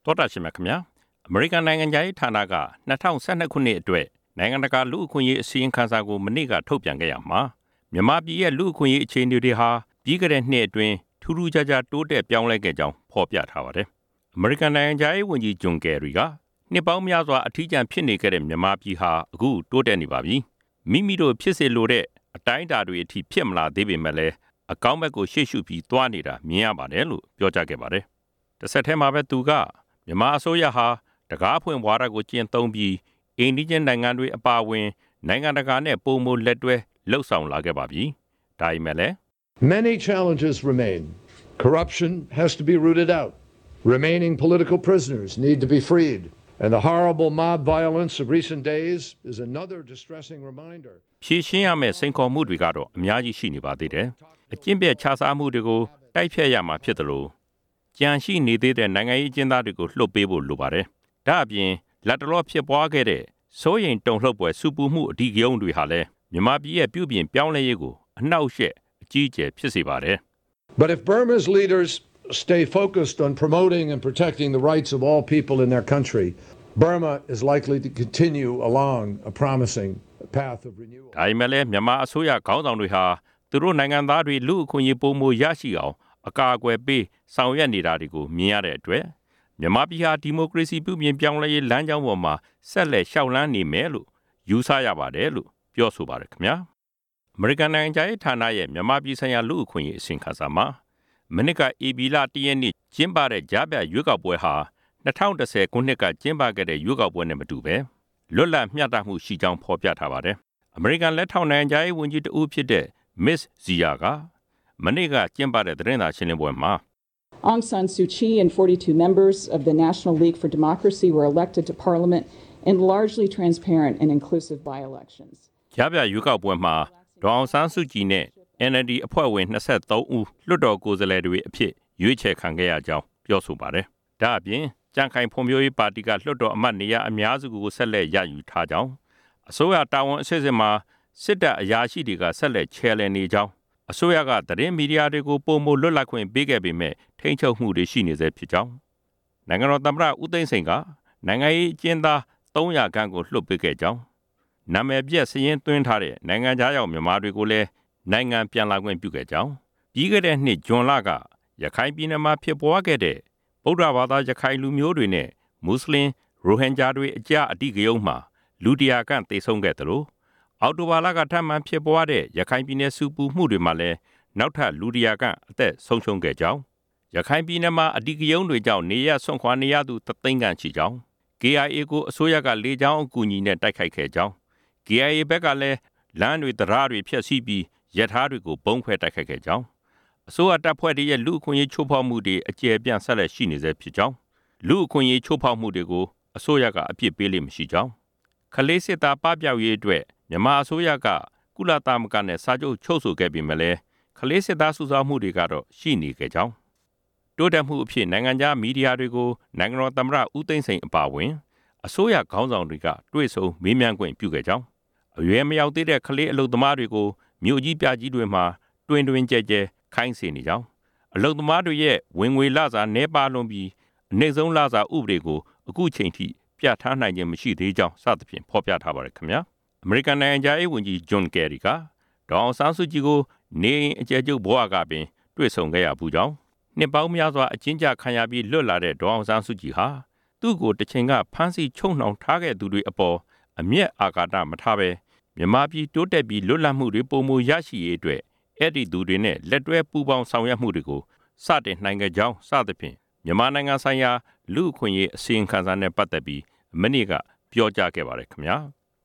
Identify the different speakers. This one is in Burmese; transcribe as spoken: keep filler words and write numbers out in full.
Speaker 1: တောတာရှင်များခင်ဗျာအမေရိကန်နိုင်ငံသားရေးဌာနက၂၀၁၂ခုနှစ်အတွက်နိုင်ငံတကာလူ့အခွင့်အရေးအစည်းအဝေးခန်းစာကိုမနေ့ကထုတ်ပြန်ခဲ့ရမှာမြန်မာပြည်ရဲ့လူ့အခွင့်အရေးအခြေအနေတွေဟာပြီးခဲ့တဲ့နှစ်အတွင်းထူးထူးခြားခြားတိုးတက်ပြောင်းလဲခဲ့ကြောင်းဖော်ပြထားပါတယ်အမေရိကန်နိုင်ငံသားရေးဝန်ကြီးဂျွန်ကယ်ရီကနှစ်ပေါင်းများစွာအထီးကျန်ဖြစ်နေခဲ့တဲ့မြန်မာပြည်ဟာအခုတိုးတက်နေပါပြီမိမိတို့ဖြစ်စေလိုတဲ့အတိုင်းအတာတွေအထိဖြစ်မလာသေးပေမဲ့လည်းအကောင်းဘက်ကိုရှေ့ရှုပြီးသွားနေတာမြင်ရပါတယ်လို့ပြောကြားခဲ့ပါတယ်တစ်ဆက်တည်းမှာပဲသူကမြန်မာအစိုးရဟာတကားဖွင့်ဝါဒကိုကျင့်သုံးပြီးအိန္ဒိယနိုင်ငံတွေအပါအဝင်နိုင်ငံတကာနဲ့ပုံမှန်လက်တွဲလှုပ်ဆောင်လာခဲ့ပါပြီ။ဒါပေမဲ့လည်း
Speaker 2: Many challenges remain. Corruption has to be rooted out. Remaining political prisoners need to be freed. And the horrible mob violence of recent days is another distressing reminder.
Speaker 1: ဖြေရှင်းရမယ့်စိန်ခေါ်မှုတွေကတော့အများကြီးရှိနေပါသေးတယ်။အကျင့်ပြတ်ခြစားမှုတွေကိုတိုက်ဖျက်ရမှာဖြစ်တယ်လို့ကြံရှိနေသေးတဲ့နိုင်ငံရေးအကျဉ်းသားတွေကိုလှုပ်ပေးဖို့လိုပါတယ်။ဒါအပြင်လက်တလောဖြစ်ပွားခဲ့တဲ့စိုးရိမ်တုန်လှုပ်ပွဲစုပူမှုအဓိကရုဏ်းတွေဟာလည်းမြန်မာပြည်ရဲ့ပြုပြင်ပြောင်းလဲရေးကိုအနှောက်အယှက်အကြီးအကျယ်ဖြစ်စေပါတယ်။
Speaker 2: But if Burma's leaders stay focused on promoting and protecting the rights of all people in their country, Burma is likely to continue along a promising path of renewal.
Speaker 1: ဒါပေမဲ့လည်းမြန်မာအစိုးရခေါင်းဆောင်တွေဟာသူတို့နိုင်ငံသားတွေလူ့အခွင့်အရေးပုံမရရှိအောင်အကာအကွယ်ပေးဆောင်ရွက်နေတာတွေကိုမြင်ရတဲ့အတွက်မြန်မာပြည်ဟာဒီမိုကရေစီပြုပြင်ပြောင်းလဲရေးလမ်းကြောင်းပေါ်မှာဆက်လက်ရှောက်လန်းနေမယ်လို့ယူဆရပါတယ်လို့ပြောဆိုပါတယ်ခင်ဗျာအမေရိကန်နိုင်ငံသားရေးဌာနရဲ့မြန်မာပြည်ဆိုင်ရာလူ့အခွင့်အရေးအစီရင်ခံစာမှာမနစ်ကအေဘီလာတရက်နေ့ကျင်းပတဲ့ကြားပြရွေးကောက်ပွဲဟာ၂၀၁၀ခုနှစ်ကကျင်းပခဲ့တဲ့ရွေးကောက်ပွဲနဲ့မတူပဲလွတ်လပ်မျှတမှုရှိကြောင်းဖော်ပြထားပါတယ်အမေရိကန်လက်ထောက်နိုင်ငံသားရေးဝန်ကြီးတဦးဖြစ်တဲ့ Miss Zia ကမနေ့ကကျင်းပတဲ့သတင်းစာရှင်းလင်းပွဲမှာ
Speaker 3: Aung San Suu Kyi and forty-two members of the National League for Democracy were elected to Parliament in largely transparent and inclusive by-elections.
Speaker 1: ကြားပြရွေးကောက်ပွဲမှာဒေါ်အောင်ဆန်းစုကြည်နဲ့ N L D အဖွဲ့ဝင်၂၃ဦးလွှတ်တော်ကိုယ်စားလှယ်တွေအဖြစ်ရွေးချယ်ခံခဲ့ရကြောင်းပြောဆိုပါတယ်။ဒါအပြင်ကြံ့ခိုင်ဖွံ့ဖြိုးရေးပါတီကလွှတ်တော်အမတ်နေရာအများစုကိုဆက်လက်ရယူထားကြောင်းအစိုးရတာဝန်အစစ်အစစ်မှာစစ်တပ်အရာရှိတွေကဆက်လက်ချဲလှယ်နေကြောင်းအစိုးရကသတင်းမီဒီယာတွေကိုပုံမလွတ်လပ်ခွင့်ပေးခဲ့ပေမဲ့ထိန်းချုပ်မှုတွေရှိနေသေးဖြစ်ကြောင်းနိုင်ငံတော်သမ္မတဦးသိန်းစိန်ကနိုင်ငံရေးအကျဉ်းသား၃၀၀ခန့်ကိုလွှတ်ပေးခဲ့ကြောင်းနာမည်ပြက်စည်ရင်းသွင်းထားတဲ့နိုင်ငံခြားရောက်မြန်မာတွေကိုလည်းနိုင်ငံပြန်လာခွင့်ပြုခဲ့ကြောင်းပြီးခဲ့တဲ့နှစ်ဇွန်လကရခိုင်ပြည်နယ်မှာဖြစ်ပွားခဲ့တဲ့ဗုဒ္ဓဘာသာရခိုင်လူမျိုးတွေနဲ့မွတ်စလင်ရိုဟင်ဂျာတွေအကြားအဓိကရုဏ်းမှာလူတရာခန့်သေဆုံးခဲ့တယ်လို့အောက်တိုဘာလကထပ်မံဖြစ်ပွားတဲ့ရခိုင်ပြည်နယ်စုပူမှုတွေမှာလည်းနောက်ထပ်လူတရာခန့်အသက်ဆုံးရှုံးခဲ့ကြောင်းရခိုင်ပြည်နယ်မှာအဓိကရုဏ်းတွေကြောင့်နေရဆွန့်ခွာနေရသူတသိန်းခန့်ရှိကြောင်း K I A ကိုအစိုးရကလေကြောင်းအကူအညီနဲ့တိုက်ခိုက်ခဲ့ကြောင်း K I A ဘက်ကလည်းလမ်းတွေတရားတွေဖျက်ဆီးပြီးရထားတွေကိုပုံခွဲတိုက်ခိုက်ခဲ့ကြောင်းအစိုးရတပ်ဖွဲ့တွေရဲ့လူအခွင့်အရေးချိုးဖောက်မှုတွေအကျယ်ပြန့်ဆက်လက်ရှိနေဆဲဖြစ်ကြောင်းလူအခွင့်အရေးချိုးဖောက်မှုတွေကိုအစိုးရကအပြစ်ပေးလိမ့်မရှိကြောင်းခလေးစစ်သားပပျောက်ရေးအတွက်မြန်မာအစိုးရကကုလသမဂ္ဂနဲ့စာချုပ်ချုပ်ဆိုခဲ့ပြီးမှလည်းခလေးစစ်သားစုဆောင်းမှုတွေကတော့ရှိနေခဲ့ကြောင်းတိုးတက်မှုအဖြစ်နိုင်ငံခြားမီဒီယာတွေကိုနိုင်ငံတော်သမ္မတဦးသိန်းစိန်အပါအဝင်အစိုးရခေါင်းဆောင်တွေကတွေ့ဆုံမေးမြန်းခွင့်ပြုခဲ့ကြောင်းအရွယ်မရောက်သေးတဲ့ခလေးအလုပ်သမားတွေကိုမြို့ကြီးပြကြီးတွေမှာတွင်တွင်ကျဲကျဲခိုင်းစေနေကြောင်းအလုပ်သမားတွေရဲ့ဝင်ငွေလစာနှဲပါလွန်ပြီးအနှိမ့်ဆုံးလစာဥပဒေကိုအခုချိန်ထိပြဋ္ဌာန်းနိုင်ခြင်းမရှိသေးကြောင်းစသဖြင့်ဖော်ပြထားပါတယ်ခင်ဗျာအမေရိကန်နိုင်ငံသားရေးဝန်ကြီးဂျွန်ကယ်ရီကဒေါ်အောင်ဆန်းစုကြည်ကိုနေအကျယ်ချုပ်ဘဝကပင်တွေ့ဆုံခဲ့ရဘူးကြောင်းနှစ်ပေါင်းများစွာအကျဉ်းချခံရပြီးလွတ်လာတဲ့ဒေါ်အောင်ဆန်းစုကြည်ဟာသူ့ကိုတစ်ချိန်ကဖမ်းဆီးချုပ်နှောင်ထားခဲ့သူတွေအပေါ်အမျက်အာဃာတမထားဘဲမြန်မာပြည်တိုးတက်ပြီးလွတ်လပ်မှုတွေပုံမူရရှိရေးအတွက်အဲ့ဒီသူတွေနဲ့လက်တွဲပူးပေါင်းဆောင်ရွက်မှုတွေကိုစတင်နိုင်ခဲ့ကြောင်းစသဖြင့်မြန်မာနိုင်ငံဆိုင်ရာလူ့အခွင့်အရေးအစီရင်ခံစာနဲ့ပတ်သက်ပြီးမနေ့ကပြောကြားခဲ့ပါတယ်ခင်ဗျာ